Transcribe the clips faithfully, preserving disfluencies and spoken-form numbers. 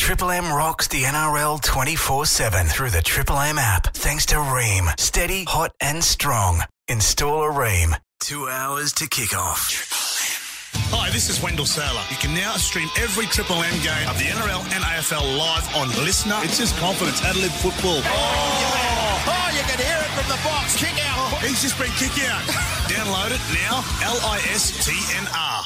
Triple M rocks the N R L twenty-four seven through the Triple M app. Thanks to Ream. Steady, hot and strong. Install a Ream. Two hours to kick off. Hi, this is Wendell Saylor. You can now stream every Triple M game of the N R L and A F L live on Listener. It's just confidence. Adelaide football. Oh, oh, oh you can hear it from the box. Kick out. Oh, he's just been kick out. Download it now. L I S T N R.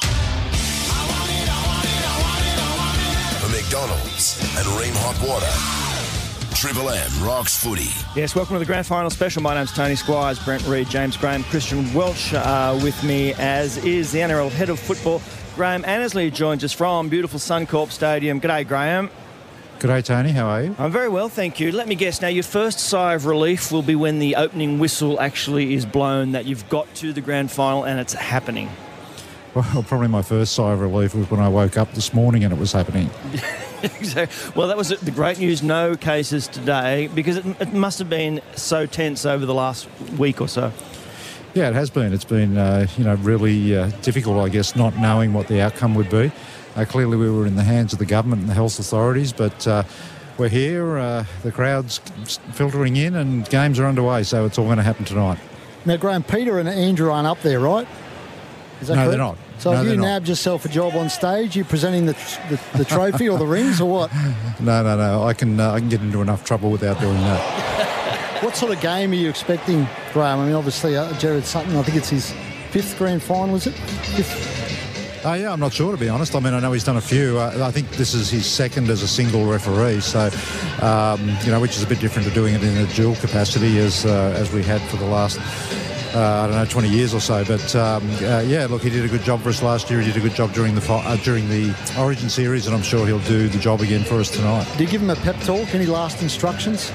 For McDonald's and Ream Hot Water, Triple M rocks footy. Yes, welcome to the Grand Final Special. My name's Tony Squires, Brent Reid, James Graham, Christian Welch uh, with me, as is the N R L head of football, Graham Annesley, joins us from beautiful Suncorp Stadium. G'day, Graham. G'day, Tony. How are you? I'm very well, thank you. Let me guess, now your first sigh of relief will be when the opening whistle actually is blown, that you've got to the Grand Final and it's happening. Well, probably my first sigh of relief was when I woke up this morning and it was happening. Exactly. Well, that was the great news, no cases today, because it, it must have been so tense over the last week or so. Yeah, it has been. It's been, uh, you know, really uh, difficult, I guess, not knowing what the outcome would be. Uh, clearly we were in the hands of the government and the health authorities, but uh, we're here, uh, the crowd's filtering in and games are underway, so it's all going to happen tonight. Now, Graham, Peter and Andrew aren't up there, right? Is that no, correct? they're not. So no, have you not. nabbed yourself a job on stage? You presenting the, the, the trophy or the rings or what? No, no, no. I can uh, I can get into enough trouble without doing that. What sort of game are you expecting, Graham? I mean, obviously, uh, Jared Sutton, I think it's his fifth grand final, is it? Fifth. Uh, yeah, I'm not sure, to be honest. I mean, I know he's done a few. Uh, I think this is his second as a single referee, so, um, you know, which is a bit different to doing it in a dual capacity as uh, as we had for the last... Uh, I don't know, twenty years or so, but um, uh, yeah, look, he did a good job for us last year. He did a good job during the uh, during the Origin series, and I'm sure he'll do the job again for us tonight. Did you give him a pep talk? Any last instructions?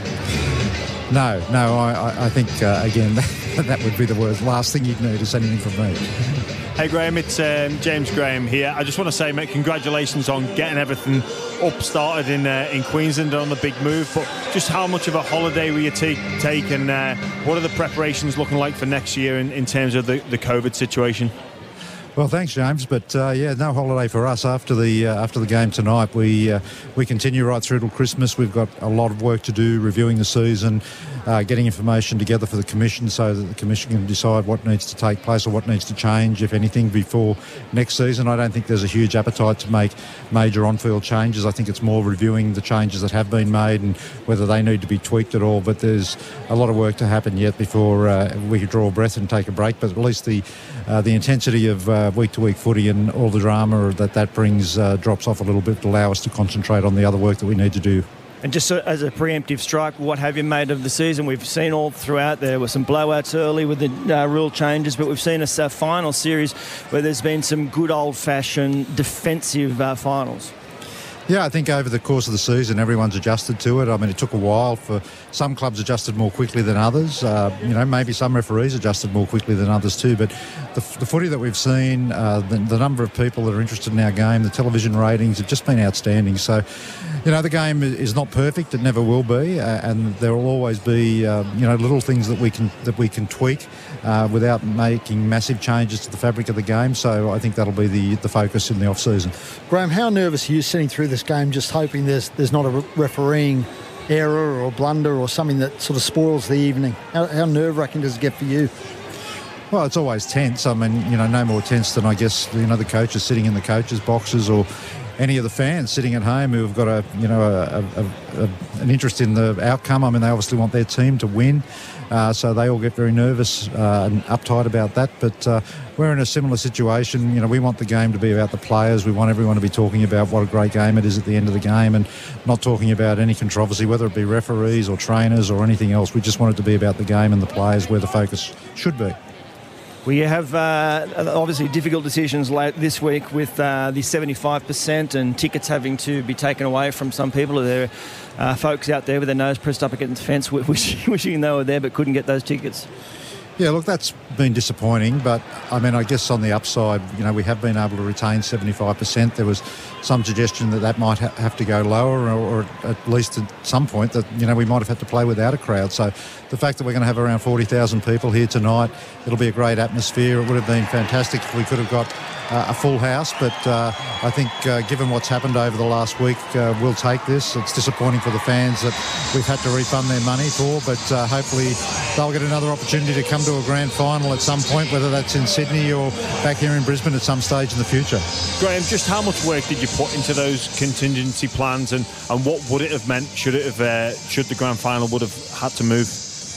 No, no, I, I think, uh, again, that, that would be the worst. Last thing you'd need is anything from me. Hey, Graham, it's um, James Graham here. I just want to say, mate, congratulations on getting everything up started in uh, in Queensland on the big move. But just how much of a holiday will you take, take and uh, what are the preparations looking like for next year in, in terms of the, the COVID situation? Well, thanks, James. But uh, yeah, no holiday for us after the uh, after the game tonight. We uh, we continue right through till Christmas. We've got a lot of work to do, reviewing the season, uh, getting information together for the commission so that the commission can decide what needs to take place or what needs to change, if anything, before next season. I don't think there's a huge appetite to make major on-field changes. I think it's more reviewing the changes that have been made and whether they need to be tweaked at all. But there's a lot of work to happen yet before uh, we could draw a breath and take a break. But at least the uh, the intensity of uh, week-to-week footy and all the drama that that brings uh, drops off a little bit to allow us to concentrate on the other work that we need to do. And just so, as a preemptive strike, what have you made of the season? We've seen all throughout, there were some blowouts early with the uh, rule changes, but we've seen a uh, final series where there's been some good old-fashioned defensive uh, finals. Yeah, I think over the course of the season, everyone's adjusted to it. I mean, it took a while for some clubs adjusted more quickly than others. Uh, you know, maybe some referees adjusted more quickly than others too. But the, the footy that we've seen, uh, the, the number of people that are interested in our game, the television ratings have just been outstanding. So, you know, the game is not perfect. It never will be, uh, and there will always be, uh, you know, little things that we can that we can tweak uh, without making massive changes to the fabric of the game. So I think that'll be the the focus in the off season. Graham, how nervous are you sitting through this game, just hoping there's there's not a re- refereeing error or blunder or something that sort of spoils the evening? How, how nerve-wracking does it get for you? Well, it's always tense. I mean, you know, no more tense than, I guess, you know, the coaches sitting in the coaches' boxes or any of the fans sitting at home who have got a, you know, a, a, a, an interest in the outcome. I mean, they obviously want their team to win, uh, so they all get very nervous uh, and uptight about that. But uh, we're in a similar situation. You know, we want the game to be about the players. We want everyone to be talking about what a great game it is at the end of the game and not talking about any controversy, whether it be referees or trainers or anything else. We just want it to be about the game and the players, where the focus should be. We have uh, obviously difficult decisions late this week with uh, the seventy-five percent and tickets having to be taken away from some people. There are uh, folks out there with their nose pressed up against the fence wishing, wishing they were there but couldn't get those tickets. Yeah, look, that's been disappointing, but I mean, I guess on the upside, you know, we have been able to retain seventy-five percent. There was some suggestion that that might ha- have to go lower, or, or at least at some point that, you know, we might have had to play without a crowd. So the fact that we're going to have around forty thousand people here tonight, it'll be a great atmosphere. It would have been fantastic if we could have got uh, a full house, but uh, I think uh, given what's happened over the last week, uh, we'll take this. It's disappointing for the fans that we've had to refund their money for, but uh, hopefully they'll get another opportunity to come to a grand final at some point, whether that's in Sydney or back here in Brisbane at some stage in the future. Graham, just how much work did you put into those contingency plans, and, and what would it have meant should it have uh, should the grand final would have had to move?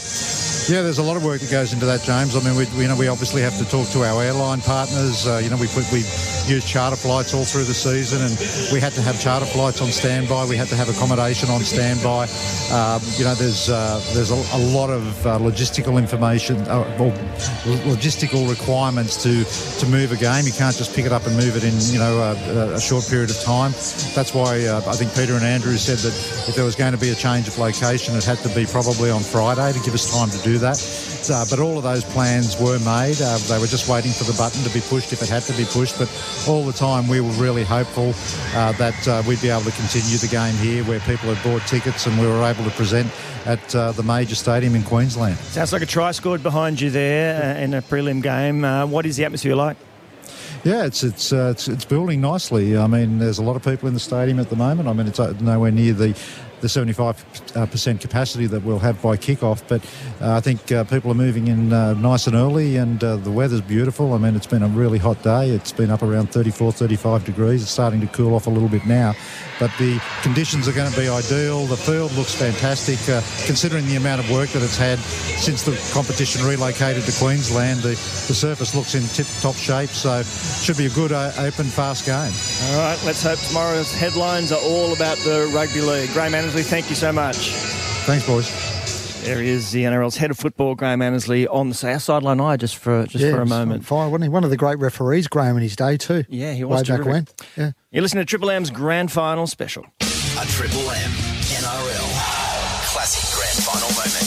Yeah, there's a lot of work that goes into that, James. I mean, we, we you know we obviously have to talk to our airline partners. Uh, you know, we put we use charter flights all through the season, and we had to have charter flights on standby. We had to have accommodation on standby. Um, you know, there's uh, there's a, a lot of uh, logistical information, uh, or logistical requirements to to move a game. You can't just pick it up and move it in, you know, a, a short period of time. That's why uh, I think Peter and Andrew said that if there was going to be a change of location, it had to be probably on Friday to give us time to do that. Uh, but all of those plans were made. Uh, they were just waiting for the button to be pushed if it had to be pushed. But all the time we were really hopeful uh, that uh, we'd be able to continue the game here where people had bought tickets and we were able to present at uh, the major stadium in Queensland. Sounds like a try scored behind you there uh, in a prelim game. Uh, what is the atmosphere like? Yeah, it's it's, uh, it's it's building nicely. I mean, there's a lot of people in the stadium at the moment. I mean, it's nowhere near the the seventy-five percent capacity that we'll have by kick-off, but uh, I think uh, people are moving in uh, nice and early, and uh, the weather's beautiful. I mean, it's been a really hot day. It's been up around thirty-four, thirty-five degrees. It's starting to cool off a little bit now, but the conditions are going to be ideal. The field looks fantastic, uh, considering the amount of work that it's had since the competition relocated to Queensland. The, the surface looks in tip-top shape, so it should be a good, uh, open, fast game. All right, let's hope tomorrow's headlines are all about the rugby league. Graham Annesley, thank you so much. Thanks, boys. There he is, the N R L's head of football, Graham Annesley, on the our sideline eye just for just yeah, for a moment. Fine, wasn't he? One of the great referees, Graham, in his day too. Yeah, he was. Way back when. Yeah. You're listening to Triple M's Grand Final Special. A Triple M N R L Classic Grand Final moment.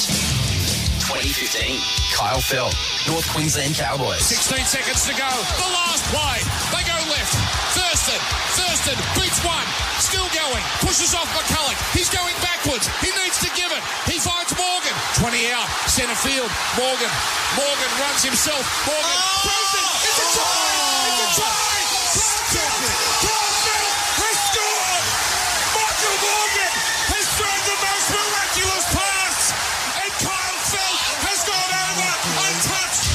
twenty fifteen, Kyle Feldt, North Queensland Cowboys. sixteen seconds to go. The last play. They go left. Thurston. Thurston beats one. Still going. Pushes off McCulloch. He's going backwards. He needs to give it. He finds Morgan. twenty out. Centre field. Morgan. Morgan runs himself. Morgan. Oh! It's a try. It's a try. Kyle Feldt has scored. Michael Morgan has thrown the most miraculous pass. And Kyle Feldt has gone over untouched.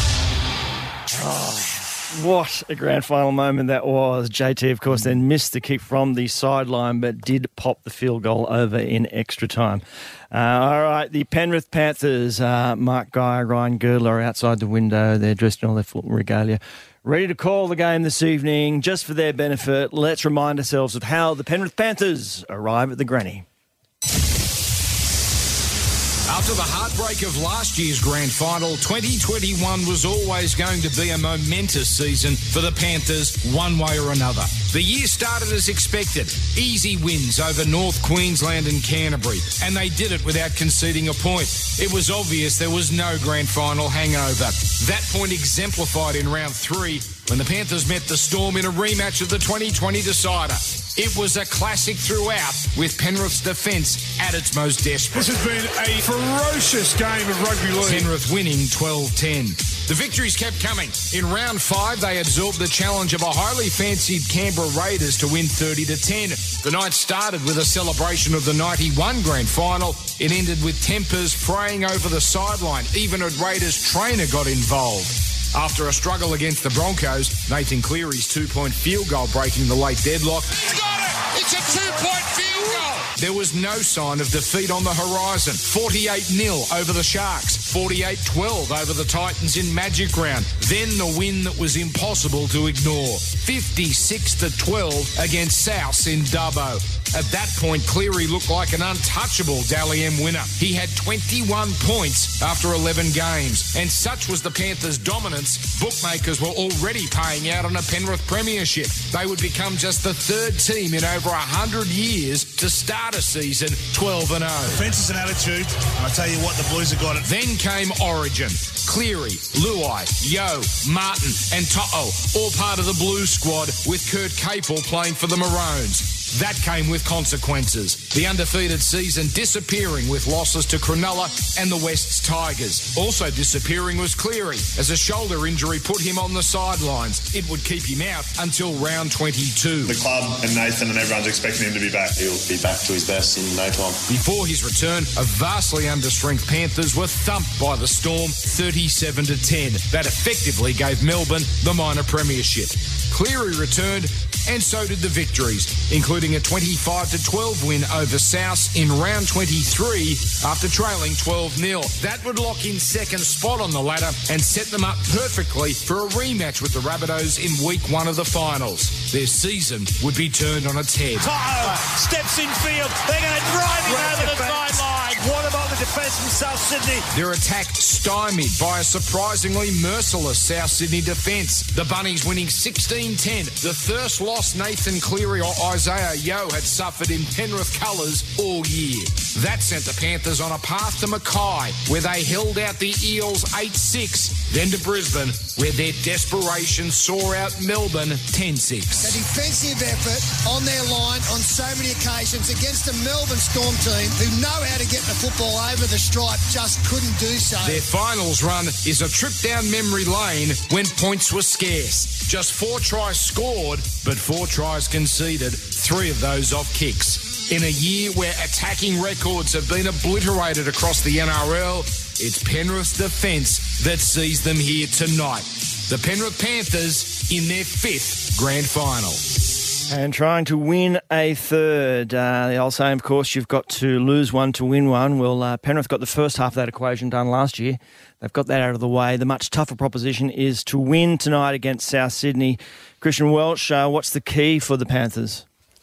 What a grand final moment that was. J T, of course, then missed the kick from the sideline, but did pop the field goal over in extra time. Uh, all right, the Penrith Panthers, uh, Mark Guy, Ryan Girdler are outside the window. They're dressed in all their full regalia, ready to call the game this evening. Just for their benefit, let's remind ourselves of how the Penrith Panthers arrive at the granny. After the heartbreak of last year's grand final, twenty twenty-one was always going to be a momentous season for the Panthers, one way or another. The year started as expected. Easy wins over North Queensland and Canterbury, and they did it without conceding a point. It was obvious there was no grand final hangover. That point exemplified in round three when the Panthers met the Storm in a rematch of the twenty twenty decider. It was a classic throughout, with Penrith's defence at its most desperate. This has been a ferocious game of rugby league. Penrith winning twelve ten. The victories kept coming. In round five, they absorbed the challenge of a highly fancied Canberra Raiders to win thirty to ten. The night started with a celebration of the ninety-one grand final. It ended with tempers fraying over the sideline. Even a Raiders trainer got involved. After a struggle against the Broncos, Nathan Cleary's two-point field goal breaking the late deadlock. He's got it! It's a two-point field goal! There was no sign of defeat on the horizon. forty-eight nil over the Sharks. forty-eight twelve over the Titans in Magic Round. Then the win that was impossible to ignore. fifty-six to twelve against Souths in Dubbo. At that point, Cleary looked like an untouchable Dally M winner. He had twenty-one points after eleven games. And such was the Panthers' dominance, bookmakers were already paying out on a Penrith premiership. They would become just the third team in over one hundred years to start a season twelve and oh. Defence is an attitude, and I tell you what, the Blues have got it. Then came Origin. Cleary, Luai, Yo, Martin and To'o, all part of the Blues squad, with Kurt Capel playing for the Maroons. That came with consequences. The undefeated season disappearing with losses to Cronulla and the West's Tigers. Also disappearing was Cleary, as a shoulder injury put him on the sidelines. It would keep him out until round twenty-two. The club and Nathan and everyone's expecting him to be back. He'll be back to his best in no time. Before his return, a vastly understrength Panthers were thumped by the Storm thirty-seven to ten. That effectively gave Melbourne the minor premiership. Cleary returned, and so did the victories, including a twenty-five to twelve win over South in round twenty-three after trailing twelve nil. That would lock in second spot on the ladder and set them up perfectly for a rematch with the Rabbitohs in week one of the finals. Their season would be turned on its head. Toto steps in field. They're going to drive him over the sideline. What about the defence from South Sydney? Their attack stymied by a surprisingly merciless South Sydney defence. The Bunnies winning sixteen ten. The first loss Nathan Cleary or Isaiah Yeo had suffered in Penrith colours all year. That sent the Panthers on a path to Mackay, where they held out the Eels eight six. Then to Brisbane, where their desperation saw out Melbourne ten six. The defensive effort on their line on so many occasions against the Melbourne Storm team, who know how to get the football over the stripe, just couldn't do so. Their finals run is a trip down memory lane when points were scarce. Just four tries scored, but four tries conceded, three of those off kicks. In a year where attacking records have been obliterated across the N R L, it's Penrith's defence that sees them here tonight. The Penrith Panthers in their fifth grand final. And trying to win a third. Uh, the old saying, of course, you've got to lose one to win one. Well, uh, Penrith got the first half of that equation done last year. They've got that out of the way. The much tougher proposition is to win tonight against South Sydney. Christian Welch, uh, what's the key for the Panthers?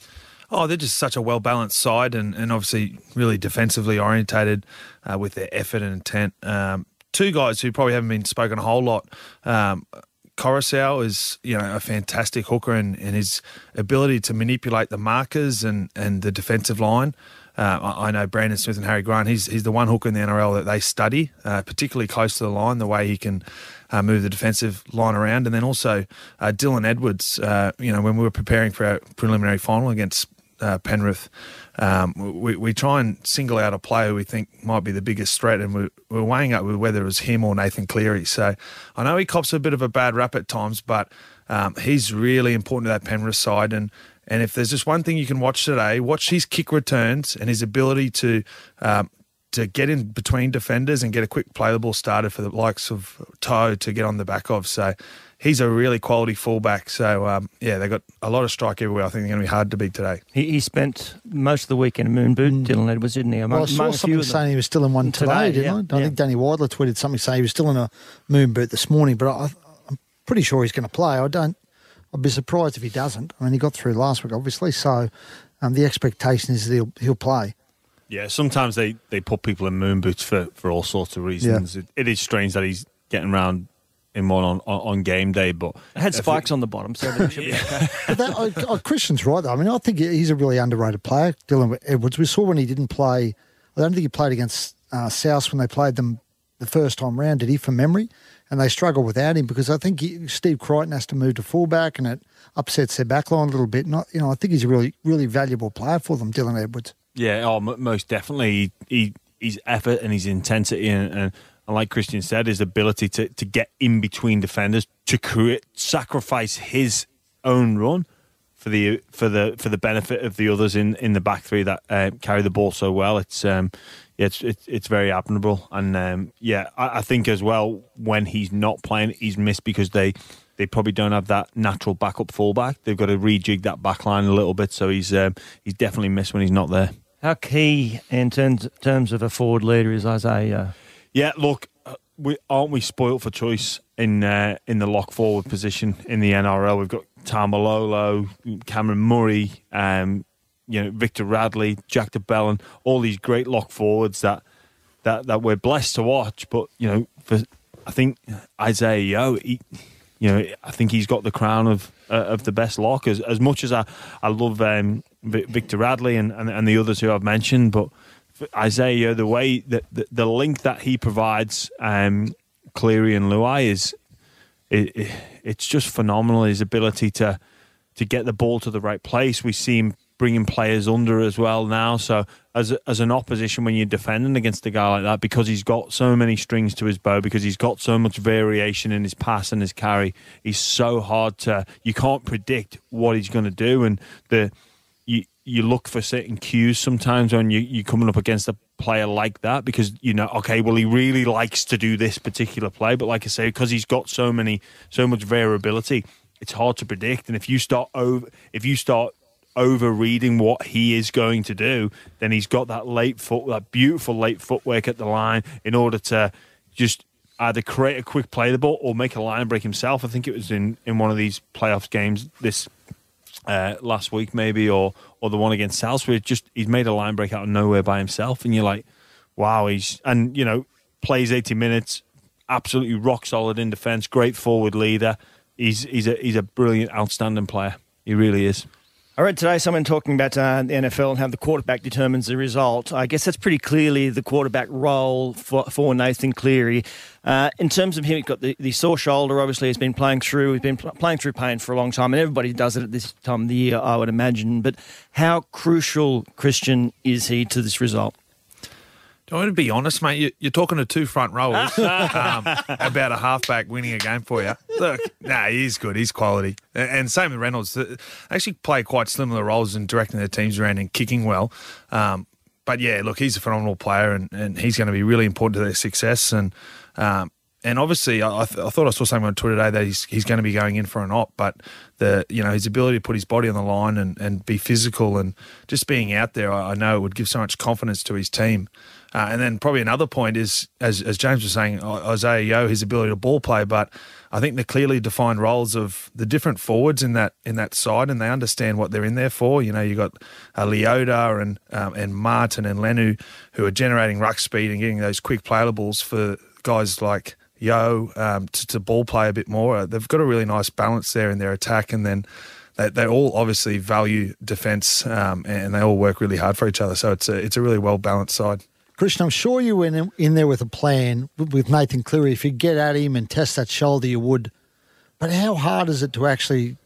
Oh, they're just such a well-balanced side and, and obviously really defensively orientated uh, with their effort and intent. Um, two guys who probably haven't been spoken a whole lot. Um, Coruscant is, you know, a fantastic hooker, and, and his ability to manipulate the markers and, and the defensive line. Uh, I, I know Brandon Smith and Harry Grant, he's, he's the one hooker in the N R L that they study, uh, particularly close to the line, the way he can uh, move the defensive line around. And then also uh, Dylan Edwards, uh, you know, when we were preparing for our preliminary final against uh, Penrith, um, we, we try and single out a player we think might be the biggest threat, and we, we're weighing up with whether it was him or Nathan Cleary. So I know he cops a bit of a bad rap at times, but um, he's really important to that Penrith side. And And if there's just one thing you can watch today, watch his kick returns and his ability to um, to get in between defenders and get a quick play the ball started for the likes of Toe to get on the back of. So he's a really quality fullback. So, um, yeah, they've got a lot of strike everywhere. I think they're going to be hard to beat today. He, he spent most of the weekend in Moon Boot, mm. Dylan Edwards, didn't he? Among, well, I saw something saying he was still in one today, today didn't yeah, I? I yeah. think Danny Weidler tweeted something saying he was still in a Moon Boot this morning, but I, I'm pretty sure he's going to play. I don't... I'd be surprised if he doesn't. I mean, he got through last week, obviously, so um, the expectation is that he'll, he'll play. Yeah, sometimes they, they put people in moon boots for, for all sorts of reasons. Yeah. It, it is strange that he's getting around in one on, on, on game day, but... It had spikes it, on the bottom, so it should yeah. be okay. But that, I, I, Christian's right, though. I mean, I think he's a really underrated player, Dylan Edwards. We saw when he didn't play... I don't think he played against uh, South when they played them the first time round, did he, from memory? And they struggle without him because I think he, Steve Crichton has to move to fullback and it upsets their backline a little bit. Not, you know, I think he's a really, really valuable player for them, Dylan Edwards. Yeah, oh, m- most definitely. He, he, his effort and his intensity and, and, and like Christian said, his ability to, to get in between defenders, to create, sacrifice his own run for the for the for the benefit of the others in, in the back three that uh, carry the ball so well. It's um, yeah, it's it's, it's very admirable, and um, yeah, I, I think as well when he's not playing, he's missed because they. They probably don't have that natural backup fullback. They've got to rejig that back line a little bit, so he's um, he's definitely missed when he's not there. How key in terms, terms of a forward leader is Isaiah? Yeah, look, we aren't we spoilt for choice in uh, in the lock forward position in the N R L. We've got Tamalolo, Cameron Murray, um, you know, Victor Radley, Jack de Belin, all these great lock forwards that that that we're blessed to watch. But you know, for I think Isaiah Yeo, he, you know, I think he's got the crown of uh, of the best lock. As as much as I I love um, Victor Radley and, and and the others who I've mentioned, but Isaiah, the way that the, the link that he provides, um, Cleary and Luai is it, it, it's just phenomenal. His ability to to get the ball to the right place. We see him bringing players under as well now. So as a, as an opposition, when you're defending against a guy like that, because he's got so many strings to his bow, because he's got so much variation in his pass and his carry, he's so hard to. You can't predict what he's going to do, and the you you look for certain cues sometimes when you you're coming up against a player like that, because you know, okay, well, he really likes to do this particular play, but like I say, because he's got so many so much variability, it's hard to predict. And if you start over, if you start over reading what he is going to do, then he's got that late foot, that beautiful late footwork at the line in order to just either create a quick play the ball or make a line break himself. I think it was in, in one of these playoffs games this uh, last week maybe, or or the one against Salisbury. Just he's made a line break out of nowhere by himself, and you're like, wow, he's and you know plays eighty minutes, absolutely rock solid in defence, great forward leader. He's he's a he's a brilliant, outstanding player. He really is. I read today someone talking about uh, the N F L and how the quarterback determines the result. I guess that's pretty clearly the quarterback role for, for Nathan Cleary. Uh, in terms of him, he's got the, the sore shoulder, obviously he's been playing through, he's been pl- playing through pain for a long time, and everybody does it at this time of the year, I would imagine. But how crucial, Christian, is he to this result? Do you want to be honest, mate? You, you're talking to two front rowers um, about a halfback winning a game for you. Look, nah, he's good. He's quality. And, and same with Reynolds. They actually play quite similar roles in directing their teams around and kicking well. Um, but, yeah, look, he's a phenomenal player, and, and he's going to be really important to their success. And um, and obviously, I, I, th- I thought I saw something on Twitter today that he's he's going to be going in for an op, but the you know his ability to put his body on the line and, and be physical and just being out there, I, I know it would give so much confidence to his team. Uh, and then probably another point is, as as James was saying, Isaiah Yeo, his ability to ball play, but I think the clearly defined roles of the different forwards in that in that side, and they understand what they're in there for. You know, you got uh, Leota and um, and Martin and Lenu, who are generating ruck speed and getting those quick playables for guys like Yeo um, to, to ball play a bit more. They've got a really nice balance there in their attack, and then they, they all obviously value defence, um, and they all work really hard for each other. So it's a it's a really well balanced side. Christian, I'm sure you went in, in there with a plan with Nathan Cleary. If you get at him and test that shoulder, you would. But how hard is it to actually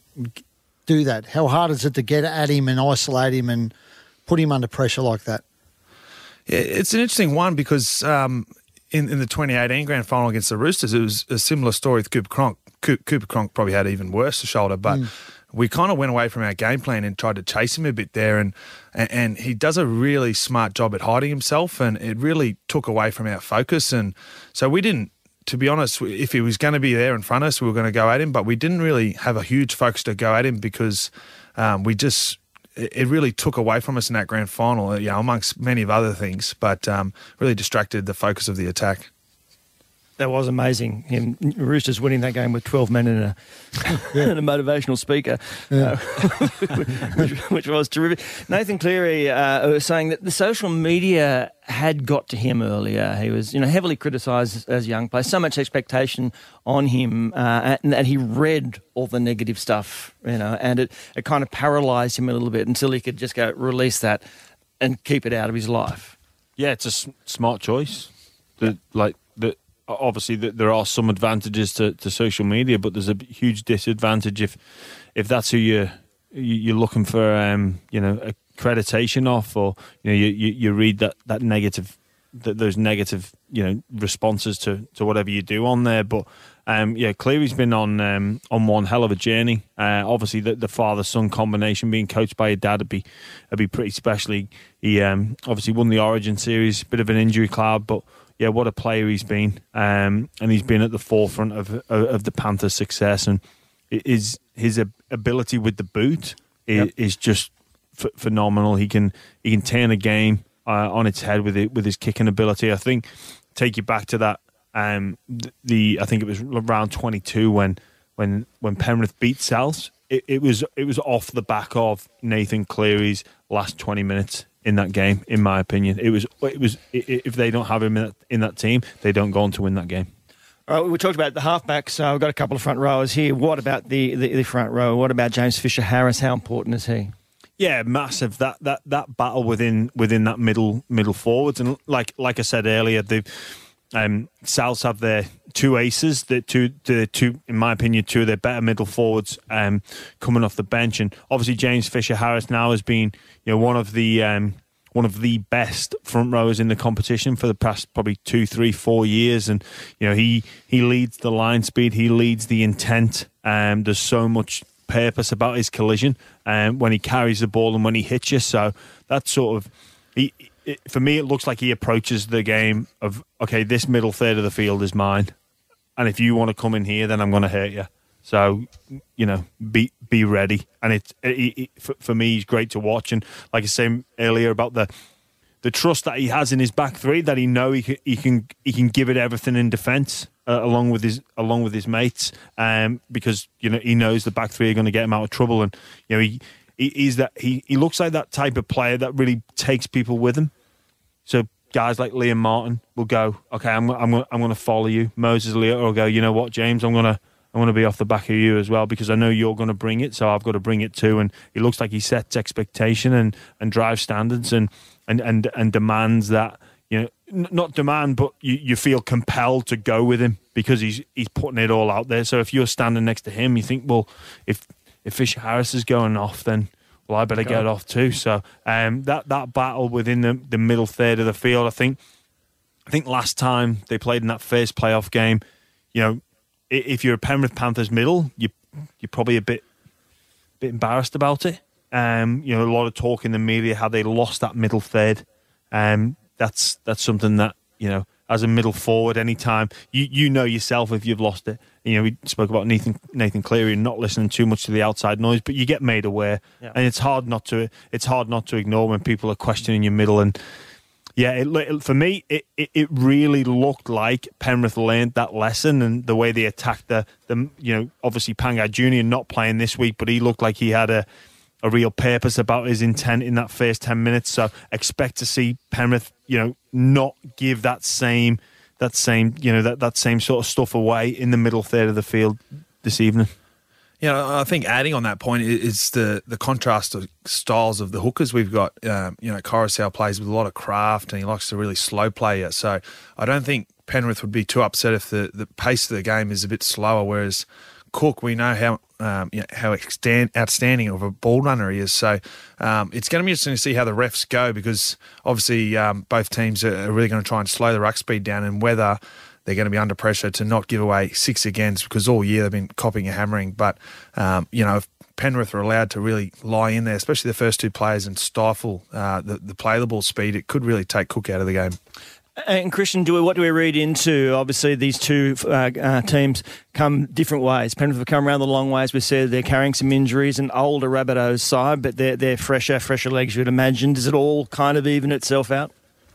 do that? How hard is it to get at him and isolate him and put him under pressure like that? Yeah, it's an interesting one because um, in, in the twenty eighteen grand final against the Roosters, it was a similar story with Cooper Cronk. Cooper Cronk probably had even worse a shoulder, but mm. we kind of went away from our game plan and tried to chase him a bit there, and, and and he does a really smart job at hiding himself, and it really took away from our focus. And so we didn't, to be honest, if he was going to be there in front of us, we were going to go at him, but we didn't really have a huge focus to go at him because um, we just, it really took away from us in that grand final, you know, amongst many of other things, but um, really distracted the focus of the attack. That was amazing. Him, Roosters winning that game with twelve men and a, yeah. and a motivational speaker, yeah. uh, which, which was terrific. Nathan Cleary uh, was saying that the social media had got to him earlier. He was, you know, heavily criticised as a young player. So much expectation on him, uh, and that he read all the negative stuff, you know, and it, it kind of paralysed him a little bit until he could just go release that and keep it out of his life. Yeah, it's a s- smart choice. The, like the. Obviously, there are some advantages to, to social media, but there's a huge disadvantage if if that's who you're you're looking for, um, you know, accreditation off, or you know, you, you, you read that that negative, that those negative, you know, responses to, to whatever you do on there. But um, yeah, Cleary's been on um, on one hell of a journey. Uh, obviously, the, the father son combination, being coached by your dad, would be would be pretty special. He, he um, obviously won the Origin series, bit of an injury cloud, but. Yeah, what a player he's been, um, and he's been at the forefront of of, of the Panthers' success, and his his ability with the boot is, yep. is just f- phenomenal. He can he can turn a game uh, on its head with it with his kicking ability. I think take you back to that um, the I think it was round twenty-two when when when Penrith beat Souths. It, it was it was off the back of Nathan Cleary's last twenty minutes. In that game, in my opinion, it was. It was. If they don't have him in that, in that team, they don't go on to win that game. All right, we talked about the halfbacks. Uh, we've got a couple of front rowers here. What about the, the, the front row? What about James Fisher-Harris? How important is he? Yeah, massive. That that that battle within within that middle middle forwards, and like like I said earlier, they've Um, Souths have their two aces, the two, the two, in my opinion, two of their better middle forwards um, coming off the bench, and obviously James Fisher-Harris now has been, you know, one of the um, one of the best front rowers in the competition for the past probably two, three, four years, and you know he he leads the line speed, he leads the intent. Um, there's so much purpose about his collision um, when he carries the ball and when he hits you. So that's sort of, he, it, for me, it looks like he approaches the game of, okay, this middle third of the field is mine, and if you want to come in here, then I'm going to hurt you. So, you know, be be ready. And it, it, it for, for me, he's great to watch. And like I said earlier about the the trust that he has in his back three, that he know he can he can he can give it everything in defence uh, along with his along with his mates, um, because you know he knows the back three are going to get him out of trouble. And you know he, he he's that he he looks like that type of player that really takes people with him. So guys like Liam Martin will go, okay, I'm I'm I'm going to follow you. Moses Leota will go, you know what, James, I'm going to. I want to be off the back of you as well because I know you're going to bring it, so I've got to bring it too. And he looks like he sets expectation and, and drives standards and, and, and, and demands that, you know, n- not demand, but you, you feel compelled to go with him because he's he's putting it all out there. So if you're standing next to him, you think, well, if if Fisher-Harris is going off, then well, I better get off too. So um, that that battle within the, the middle third of the field, I think, I think last time they played in that first playoff game, you know. If you're a Penrith Panthers middle, you you're probably a bit bit embarrassed about it. Um, you know, a lot of talk in the media how they lost that middle third. Um, that's that's something that, you know, as a middle forward, anytime you you know yourself if you've lost it. You know, we spoke about Nathan Nathan Cleary not listening too much to the outside noise, but you get made aware, yeah. and it's hard not to it's hard not to ignore when people are questioning your middle. And yeah, it, it, for me, it, it, it really looked like Penrith learned that lesson, and the way they attacked the, the you know, obviously Pangai Junior not playing this week, but he looked like he had a, a real purpose about his intent in that first ten minutes. So expect to see Penrith, you know, not give that same, that same, you know, that, that same sort of stuff away in the middle third of the field this evening. Yeah, you know, I think adding on that point is the, the contrast of styles of the hookers we've got. Um, you know, Coruscant plays with a lot of craft and he likes to really slow play you. So I don't think Penrith would be too upset if the, the pace of the game is a bit slower, whereas Cook, we know how um, you know, how extant, outstanding of a ball runner he is. So um, it's going to be interesting to see how the refs go because obviously um, both teams are really going to try and slow the ruck speed down and whether they're going to be under pressure to not give away six against because all year they've been copying a hammering. But, um, you know, if Penrith are allowed to really lie in there, especially the first two players, and stifle uh, the, the play the ball speed, it could really take Cook out of the game. And Christian, do we, what do we read into? Obviously, these two uh, uh, teams come different ways. Penrith have come around the long way, as we said. They're carrying some injuries, an older Rabbitohs side, but they're, they're fresher, fresher legs, you'd imagine. Does it all kind of even itself out?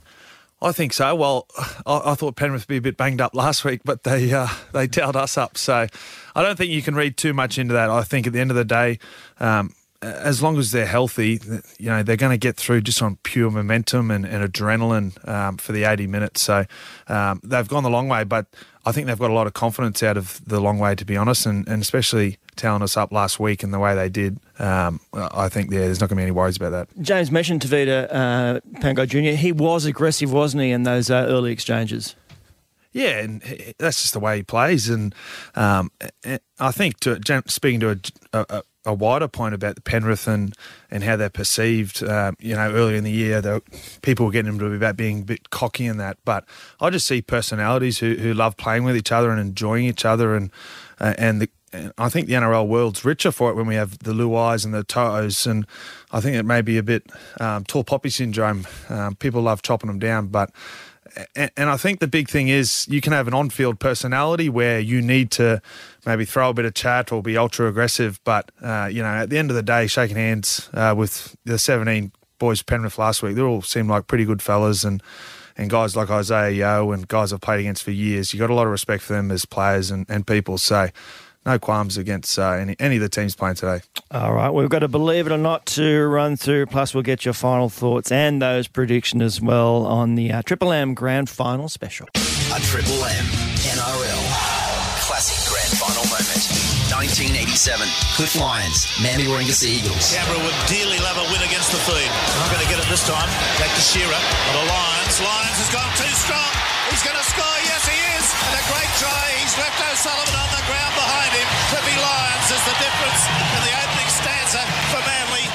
I think so. Well, I, I thought Penrith would be a bit banged up last week, but they uh, they towed us up. So I don't think you can read too much into that. I think at the end of the day, um, as long as they're healthy, you know, they're going to get through just on pure momentum and, and adrenaline um, for the eighty minutes. So um, they've gone the long way, but I think they've got a lot of confidence out of the long way, to be honest, and, and especially towing us up last week and the way they did. Um, I think yeah, there's not going to be any worries about that. James mentioned Tavita uh, Pangai Junior He was aggressive, wasn't he, in those uh, early exchanges? Yeah, and that's just the way he plays. And um, I think, to, speaking to a, a, a wider point about the Penrith and, and how they're perceived, um, you know, earlier in the year, the, people were getting them to be about being a bit cocky in that. But I just see personalities who, who love playing with each other and enjoying each other. And uh, and, the, and I think the N R L world's richer for it when we have the Luais and the To'os. And I think it may be a bit um, tall poppy syndrome. Um, people love chopping them down, but... And I think the big thing is you can have an on-field personality where you need to maybe throw a bit of chat or be ultra-aggressive. But, uh, you know, at the end of the day, shaking hands uh, with the seventeen boys Penrith last week, they all seemed like pretty good fellas. And, and guys like Isaiah Yeo and guys I've played against for years, you got a lot of respect for them as players and, and people. So no qualms against uh, any, any of the teams playing today. All right, we've got a Believe It or Not to run through, plus we'll get your final thoughts and those predictions as well on the uh, Triple M Grand Final Special. A Triple M N R L Classic classic grand final moment. nineteen eighty-seven, Cliff Lyons, Manly Warringah Eagles. Canberra would dearly love a win against the feed. Not going to get it this time. Back to Shearer. The Lions. Lions has gone too strong. He's going to score. Yes, he is. And a great try. He's left O'Sullivan on the ground behind him. Cliffy Lyons is the difference in the opening stanza for Manly.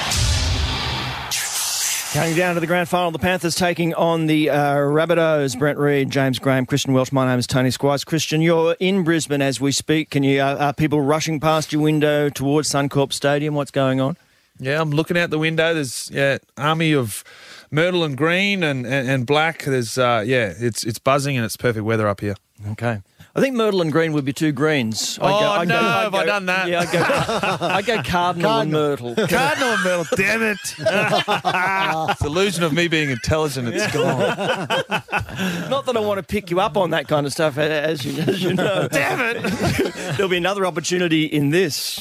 Coming down to the grand final, the Panthers taking on the uh, Rabbitohs. Brent Reid, James Graham, Christian Welch. My name is Tony Squires. Christian, you're in Brisbane as we speak. Can you? Uh, are people rushing past your window towards Suncorp Stadium? What's going on? Yeah, I'm looking out the window. There's yeah, army of myrtle and green and, and, and black. There's uh, yeah, it's it's buzzing and it's perfect weather up here. Okay. I think myrtle and green would be two greens. Oh, I'd go, I'd no, go, I'd have go, I done that? Yeah, I'd go, I'd go cardinal, cardinal and myrtle. Cardinal and myrtle, damn it. It's the illusion of me being intelligent, it's gone. Not that I want to pick you up on that kind of stuff, as you, as you know. Damn it. There'll be another opportunity in this.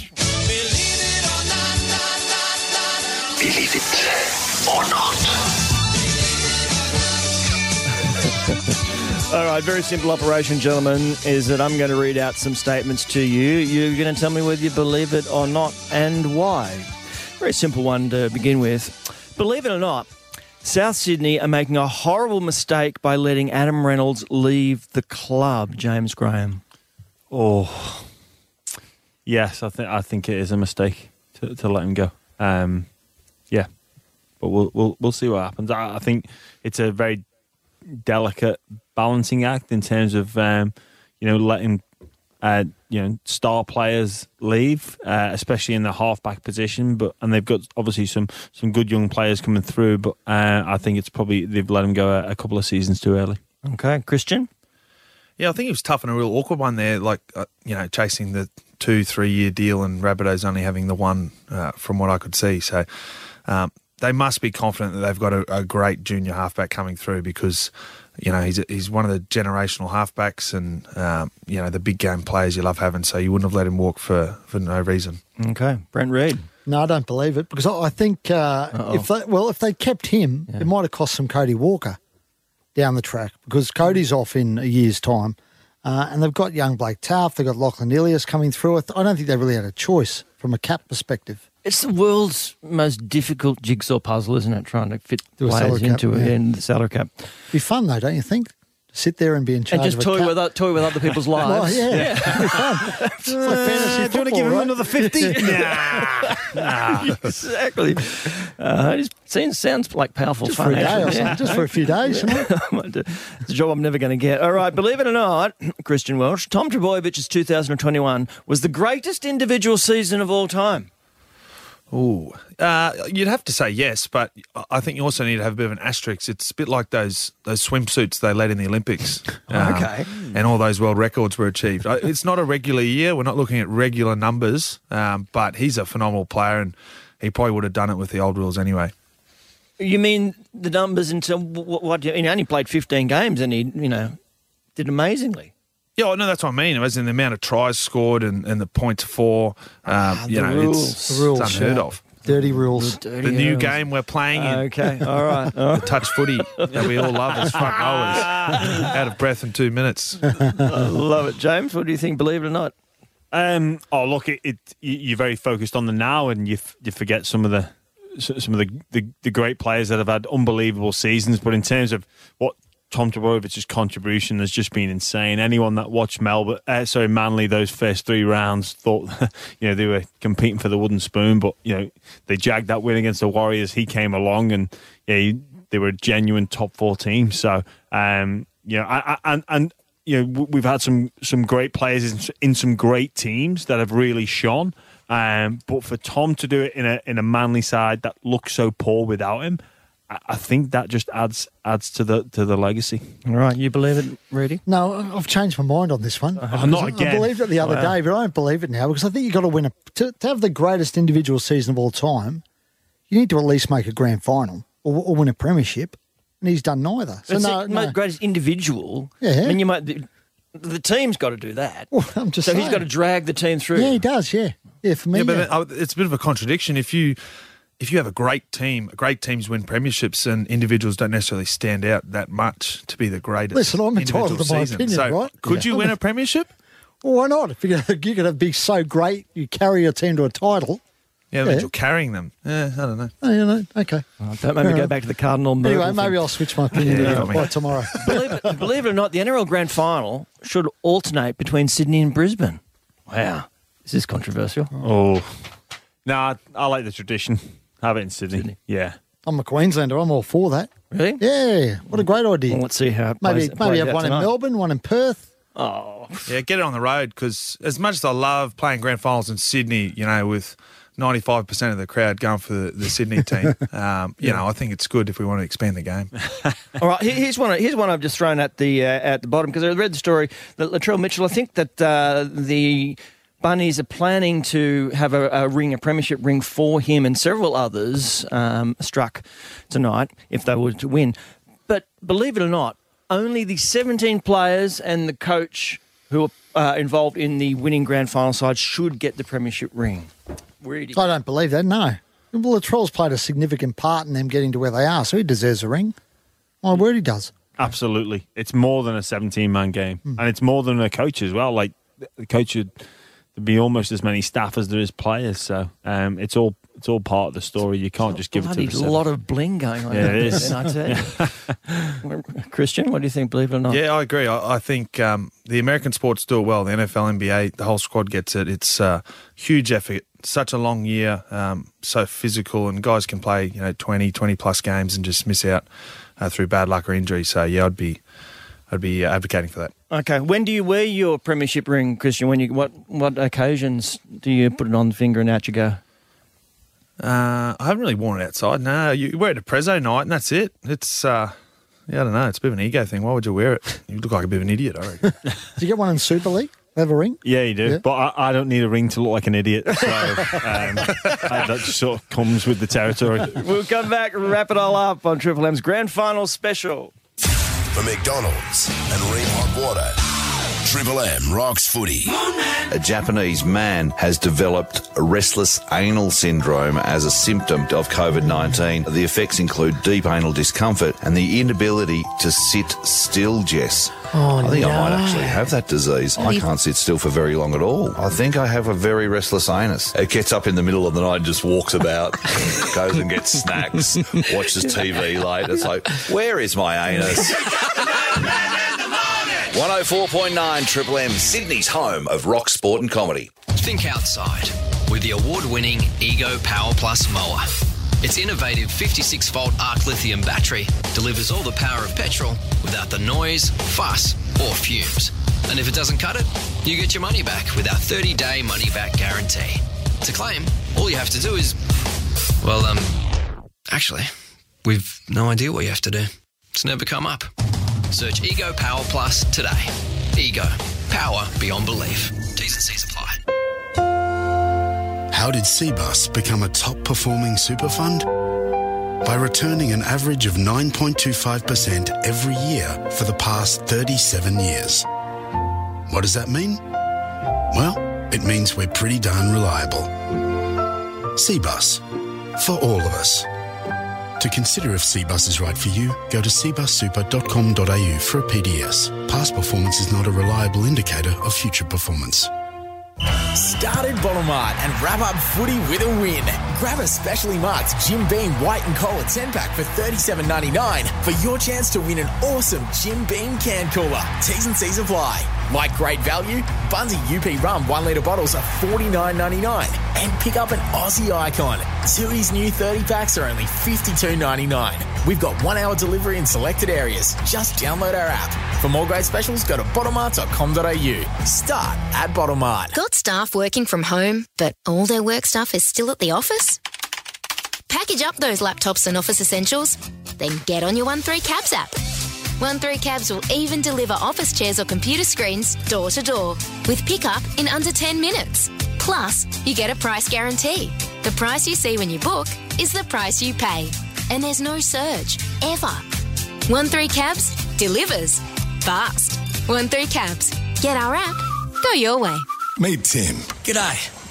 Believe it or not. All right, very simple operation, gentlemen, is that I'm going to read out some statements to you. You're going to tell me whether you believe it or not and why. Very simple one to begin with. Believe it or not, South Sydney are making a horrible mistake by letting Adam Reynolds leave the club. James Graham. Oh, yes, I think I think it is a mistake to, to let him go. Um, yeah, but we'll we'll we'll see what happens. I, I think it's a very delicate balancing act in terms of um, you know letting uh, you know star players leave, uh, especially in the halfback position. But and they've got obviously some some good young players coming through. But uh, I think it's probably they've let him go a, a couple of seasons too early. Okay, Christian. Yeah, I think he was tough and a real awkward one there. Like uh, you know, chasing the two three year deal and Rabbitohs only having the one, uh, from what I could see. So. Um, They must be confident that they've got a, a great junior halfback coming through because, you know, he's he's one of the generational halfbacks and, um, you know, the big game players you love having, so you wouldn't have let him walk for, for no reason. Okay. Brent Reid. No, I don't believe it because I think uh, if they, well, if they kept him, yeah. it might have cost them Cody Walker down the track because Cody's off in a year's time uh, and they've got young Blake Taaffe, they've got Lachlan Ilias coming through. I don't think they really had a choice from a cap perspective. It's the world's most difficult jigsaw puzzle, isn't it? Trying to fit players into it yeah. in the salary cap. Be fun though, don't you think? To sit there and be in charge and just of toy a cap. with uh, toy with other people's lives. Well, yeah, yeah. Be fun. It's uh, like fantasy football, do you want to give him right? another fifty? nah, nah. Exactly. Uh, it seems sounds like powerful just fun. For a day actually. or something. Yeah. Just for a few days, yeah. isn't it? It's a job I'm never going to get. All right, believe it or not, Christian Welch, Tom Trbojevich's two thousand twenty-one was the greatest individual season of all time. Ooh, uh, you'd have to say yes, but I think you also need to have a bit of an asterisk. It's a bit like those those swimsuits they led in the Olympics. Um, okay. And all those world records were achieved. It's not a regular year. We're not looking at regular numbers, um, but he's a phenomenal player and he probably would have done it with the old rules anyway. You mean the numbers into what? what he only played fifteen games and he, you know, did amazingly. Yeah, well, no, that's what I mean. As in the amount of tries scored and, and the points for, um, ah, you know, rules. it's, the rules, it's unheard yeah. of. Dirty rules. The, dirty the new rules. game we're playing in. Okay, all right. All right. The touch footy that we all love as front rowers. Out of breath in two minutes. I love it. James, what do you think, believe it or not? Um, oh, look, it, it, you're very focused on the now and you f- you forget some of the some of the, the, the great players that have had unbelievable seasons. But in terms of what Tom Trbojevich's contribution has just been insane. Anyone that watched Melbourne, uh, sorry, Manly those first three rounds thought, you know, they were competing for the wooden spoon, but you know they jagged that win against the Warriors. He came along, and yeah, he, they were a genuine top four team. So, um, you know, I, I, and and you know we've had some some great players in, in some great teams that have really shone. Um, but for Tom to do it in a in a Manly side that looks so poor without him, I think that just adds adds to the to the legacy. All right, you believe it, Reedy? No, I've changed my mind on this one. Oh, not again. I believed it the other wow. day, but I don't believe it now because I think you've got to win a to, to have the greatest individual season of all time. You need to at least make a grand final or, or win a premiership, and he's done neither. So That's no, it, no. greatest individual. Yeah. I mean, you might. The, the team's got to do that. Well, I'm just so saying. he's got to drag the team through. Yeah, he does. Yeah, yeah. For me, yeah, but yeah. it's a bit of a contradiction. If you if you have a great team, great teams win premierships, and individuals don't necessarily stand out that much to be the greatest. Listen, I'm entitled individual to my season. opinion, so right? Could Yeah. you win a premiership? Well, why not? If you're going to be so great, you carry your team to a title. Yeah, but you're carrying them. Yeah, I don't know. Oh, you know, okay. Oh, don't make me go back to the Cardinal Myrtle Anyway, maybe thing. I'll switch my opinion Yeah, by tomorrow. believe, it, believe it or not, the N R L Grand Final should alternate between Sydney and Brisbane. Wow. Is this controversial? Oh. Nah, I like the tradition. Have it in Sydney. Sydney. Yeah. I'm a Queenslander. I'm all for that. Really? Yeah. What a great idea. Well, let's see how it Maybe, plays, maybe plays have out one tonight. in Melbourne, one in Perth. Oh. Yeah, get it on the road because as much as I love playing grand finals in Sydney, you know, with ninety-five percent of the crowd going for the, the Sydney team, um, you know, I think it's good if we want to expand the game. All right, here- here's one. Here's one I've just thrown at the uh, at the bottom because I read the story that Latrell Mitchell. I think that uh, the Bunnies are planning to have a, a ring, a premiership ring for him and several others um, struck tonight if they were to win. But believe it or not, only the seventeen players and the coach who are uh, involved in the winning grand final side should get the premiership ring. Really? I don't believe that, no. Well, Latrell's played a significant part in them getting to where they are, so he deserves a ring. My word, he does. Absolutely. It's more than a seventeen-man game. Mm. And it's more than a coach as well. Like, the coach would there'd be almost as many staff as there is players. So um, it's all it's all part of the story. You can't just give it to Bloody the seven. lot of bling going on. Yeah, there, it is. I tell you. Christian, what do you think, believe it or not? Yeah, I agree. I, I think um, the American sports do it well. The N F L, N B A, the whole squad gets it. It's uh, huge effort. Such a long year, um, so physical, and guys can play, you know, twenty, twenty plus games and just miss out uh, through bad luck or injury. So yeah, I'd be, I'd be advocating for that. Okay, when do you wear your premiership ring, Christian? When you what what occasions do you put it on the finger and out you go? Uh, I haven't really worn it outside. No, you wear it at Prezzo night and that's it. It's, uh, yeah, I don't know. It's a bit of an ego thing. Why would you wear it? You look like a bit of an idiot, I reckon. Did you get one in Super League? Have a ring? Yeah, you do. Yeah. But I, I don't need a ring to look like an idiot. So um, I, that just sort of comes with the territory. We'll come back and wrap it all up on Triple M's Grand Final Special. For McDonald's and Ream Hot Water, Triple M rocks footy. A Japanese man has developed restless anal syndrome as a symptom of COVID nineteen. The effects include deep anal discomfort and the inability to sit still, Jess. Oh, I think no. I might actually have that disease. I can't sit still for very long at all. I think I have a very restless anus. It gets up in the middle of the night and just walks about, goes and gets snacks, watches T V late. It's like, where is my anus? one oh four point nine Triple M, Sydney's home of rock, sport and comedy. Think outside with the award-winning Ego Power Plus mower. Its innovative fifty-six volt arc lithium battery delivers all the power of petrol without the noise, fuss or fumes. And if it doesn't cut it, you get your money back with our thirty day money-back guarantee. To claim, all you have to do is, well, um, actually, we've no idea what you have to do. It's never come up. Search Ego Power Plus today. Ego. Power beyond belief. T's and C's apply. How did Cbus become a top-performing super fund? By returning an average of nine point two five percent every year for the past thirty-seven years. What does that mean? Well, it means we're pretty darn reliable. Cbus. For all of us. To consider if Cbus is right for you, go to c bus super dot com dot a u for a P D S. Past performance is not a reliable indicator of future performance. Start at Bottom Art and wrap up footy with a win. Grab a specially marked Jim Beam White and Cola ten pack for thirty-seven ninety-nine for your chance to win an awesome Jim Beam can cooler. T's and C's apply. Like great value? Bundy U P Rum one litre bottles are forty-nine ninety-nine. And pick up an Aussie icon. Tooheys new thirty packs are only fifty-two ninety-nine. We've got one hour delivery in selected areas. Just download our app. For more great specials, go to bottom art dot com dot a u. Start at Bottom Art. Got staff working from home, but all their work stuff is still at the office? Package up those laptops and office essentials, then get on your one three Cabs app. one three Cabs will even deliver office chairs or computer screens door to door with pickup in under ten minutes. Plus, you get a price guarantee. The price you see when you book is the price you pay. And there's no surge, ever. one three Cabs delivers fast. one three Cabs. Get our app. Go your way. Meet Tim. G'day.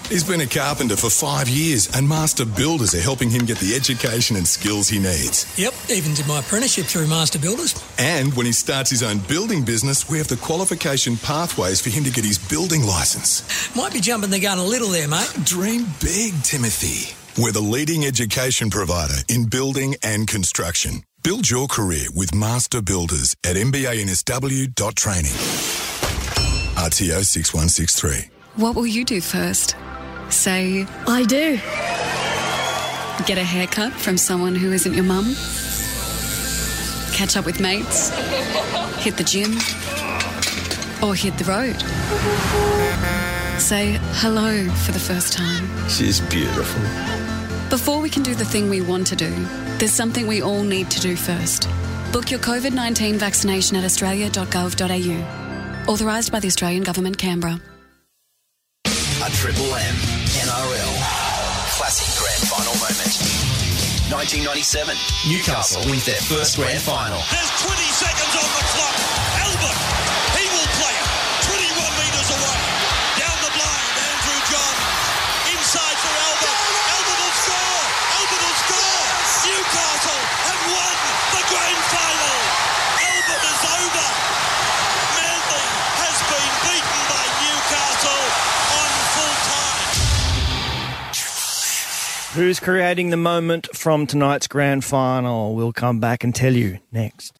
He's been a carpenter for five years and Master Builders are helping him get the education and skills he needs. Yep, even did my apprenticeship through Master Builders. And when he starts his own building business, we have the qualification pathways for him to get his building licence. Might be jumping the gun a little there, mate. Dream big, Timothy. We're the leading education provider in building and construction. Build your career with Master Builders at m b a n s w dot training. R T O six one six three. What will you do first? Say, I do. Get a haircut from someone who isn't your mum? Catch up with mates? Hit the gym? Or hit the road? Say hello for the first time. She's beautiful. Before we can do the thing we want to do, there's something we all need to do first. Book your covid nineteen vaccination at australia dot gov dot a u. Authorised by the Australian Government, Canberra. A Triple M N R L Classic Grand Final moment. nineteen ninety-seven, Newcastle wins their first Grand Final. There's twenty seconds on the clock. Albert, he will play it. twenty-one metres away. Down the blind, Andrew John. Inside for Albert. Albert will score. Albert will score. Newcastle have won the Grand Final. Albert is over. Manly has been beaten by Newcastle on full time. Who's creating the moment from tonight's grand final? We'll come back and tell you next.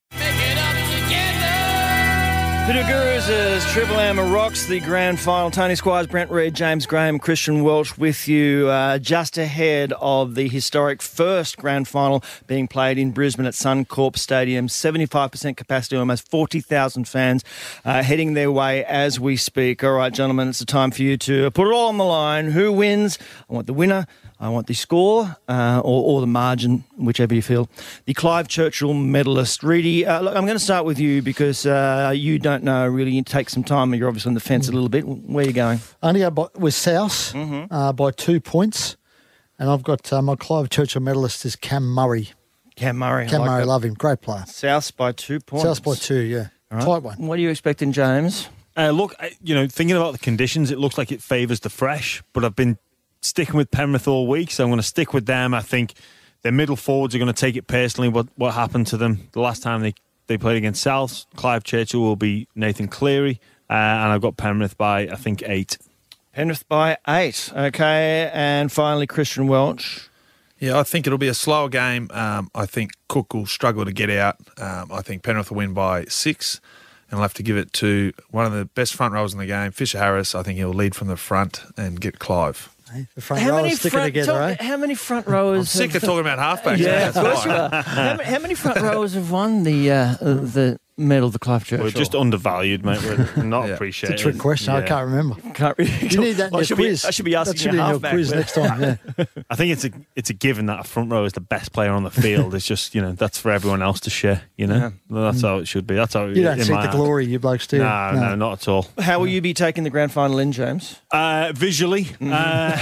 Hoodoo Gurus as Triple M rocks the grand final. Tony Squires, Brent Reid, James Graham, Christian Welch with you uh, just ahead of the historic first grand final being played in Brisbane at Suncorp Stadium. seventy-five percent capacity, almost forty thousand fans uh, heading their way as we speak. All right, gentlemen, it's the time for you to put it all on the line. Who wins? I want the winner. I want the score uh, or, or the margin, whichever you feel. The Clive Churchill medalist. Reedy, uh, look, I'm going to start with you because uh, you don't know really. You take some time. You're obviously on the fence a little bit. Where are you going? Only go by, with South mm-hmm. uh, by two points. And I've got uh, my Clive Churchill medalist is Cam Murray. Cam Murray. Cam I like Murray, that. love him. Great player. South by two points. South by two, yeah. Right. Tight one. What are you expecting, James? Uh, look, you know, thinking about the conditions, it looks like it favours the fresh, but I've been sticking with Penrith all week, so I'm going to stick with them. I think their middle forwards are going to take it personally, what what happened to them the last time they, they played against South. Clive Churchill will be Nathan Cleary, uh, and I've got Penrith by, I think, eight. Penrith by eight, okay. And finally, Christian Welch. Yeah, I think it'll be a slower game. Um, I think Cook will struggle to get out. Um, I think Penrith will win by six. And I'll have to give it to one of the best front rowers in the game, Fisher Harris. I think he'll lead from the front and get Clive. The front how rowers sticking together, talk, eh? How many front rowers? I'm sick have, of talking about halfbacks. Yeah, of course you are. How, how many front rowers have won the uh, the medal of the Clive Churchill? We're just undervalued, mate. We're not yeah. appreciated. It's a trick question. Yeah. I can't remember. Can't really. You need that in well, your I should quiz. Be, I should be asking that should you be in your halfback, quiz but... next time. Yeah. I think it's a it's a given that a front row is the best player on the field. It's just, you know, that's for everyone else to share. You know, yeah. That's how it should be. That's how you don't in see my the heart. glory, you blokes do. No, no, no, not at all. How will you be taking the grand final in, James? Uh, visually, mm-hmm.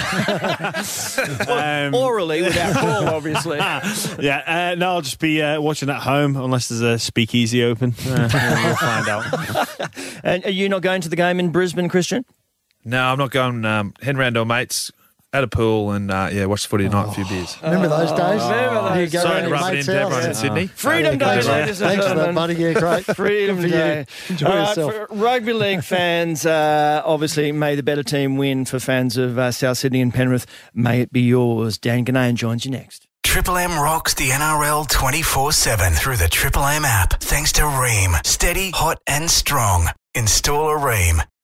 uh, um, orally, without Paul, obviously. Yeah, uh, no, I'll just be uh, watching at home unless there's a speakeasy open. Uh, we'll find out. And are you not going to the game in Brisbane, Christian? No, I'm not going. Um, head round to our mates at a pool and uh, yeah, watch the footy tonight, oh. a few beers. Remember those days? Oh, remember those days. Sorry to rub it into everyone in Sydney. Oh. Freedom oh, Day, thanks, ladies and thanks for that, buddy. Yeah, great. Freedom Day. Enjoy uh, yourself. For rugby league fans, uh, obviously, may the better team win. For fans of uh, South Sydney and Penrith, may it be yours. Dan Ghanaian joins you next. Triple M rocks the N R L twenty-four seven through the Triple M app. Thanks to Ream. Steady, hot and strong. Install a Ream.